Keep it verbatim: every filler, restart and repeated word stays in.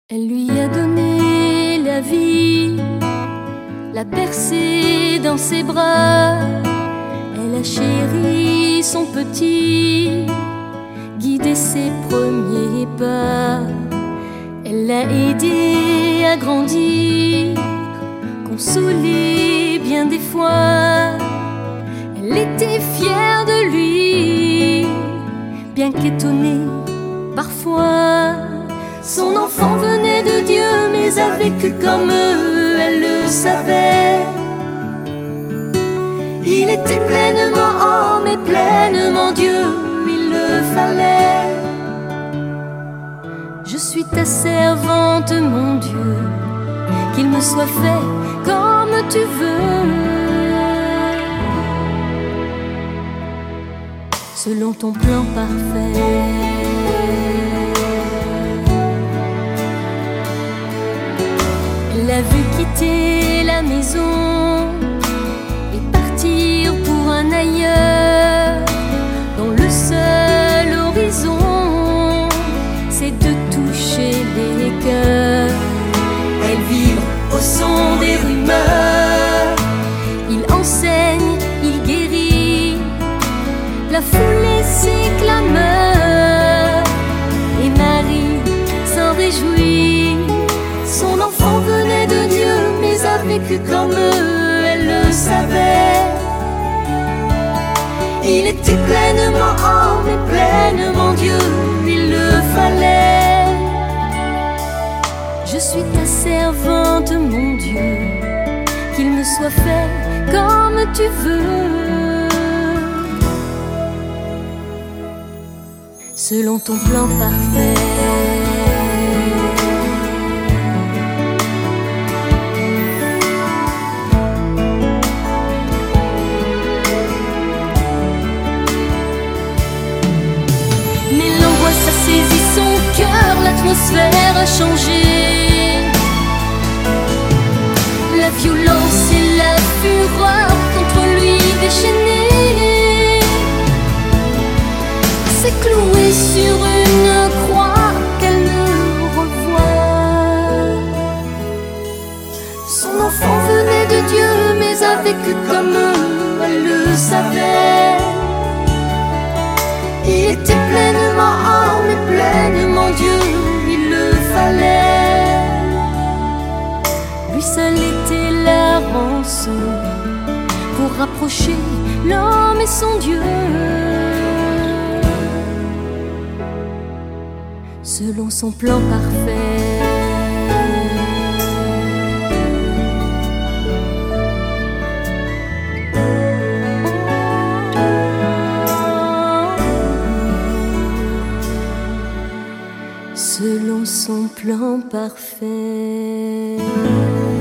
Elle lui a donné la vie, l'a bercé dans ses bras. Elle a chéri son petit, guidé ses premiers pas. Elle l'a aidé à grandir, consolé bien des fois. Elle était fière de lui, bien qu'étonnée parfois. Son enfant venait de Dieu, mais a vécu comme eux, elle le savait. Il était pleinement homme et pleinement Dieu, il le fallait. Je suis ta servante, mon Dieu, qu'il me soit fait comme tu veux, selon ton plan parfait. Elle a vu quitter la maison et partir pour un ailleurs, dont le seul horizon c'est de toucher les cœurs. Elle vibre au son des rumeurs, il enseigne, il guérit, la foule et ses clameurs, et Marie s'en réjouit. Son enfant venait de Dieu, mais a vécu comme eux, elle le savait. Il était pleinement homme et pleinement Dieu, il le fallait. Je suis ta servante, mon Dieu, qu'il me soit fait comme tu veux, selon ton plan parfait. Ça saisit son cœur, l'atmosphère a changé. La violence et la fureur contre lui déchaînée s'est clouée sur une croix qu'elle ne revoit. Son enfant venait de Dieu, mais a vécu comme eux, elle le savait. Il était pleinement homme et pleinement Dieu, il le fallait. Lui seul était la rançon pour rapprocher l'homme et son Dieu, selon son plan parfait. Selon son plan parfait.